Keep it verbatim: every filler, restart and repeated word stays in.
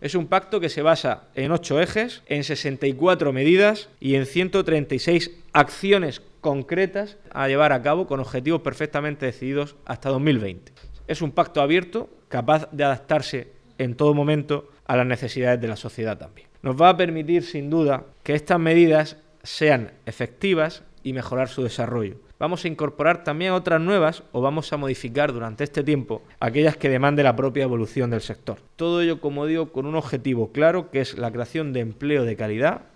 Es un pacto que se basa en ocho ejes, en sesenta y cuatro medidas y en ciento treinta y seis acciones concretas a llevar a cabo con objetivos perfectamente decididos hasta dos mil veinte. Es un pacto abierto, capaz de adaptarse en todo momento a las necesidades de la sociedad también. Nos va a permitir, sin duda, que estas medidas sean efectivas y mejorar su desarrollo. Vamos a incorporar también otras nuevas o vamos a modificar durante este tiempo aquellas que demande la propia evolución del sector. Todo ello, como digo, con un objetivo claro, que es la creación de empleo de calidad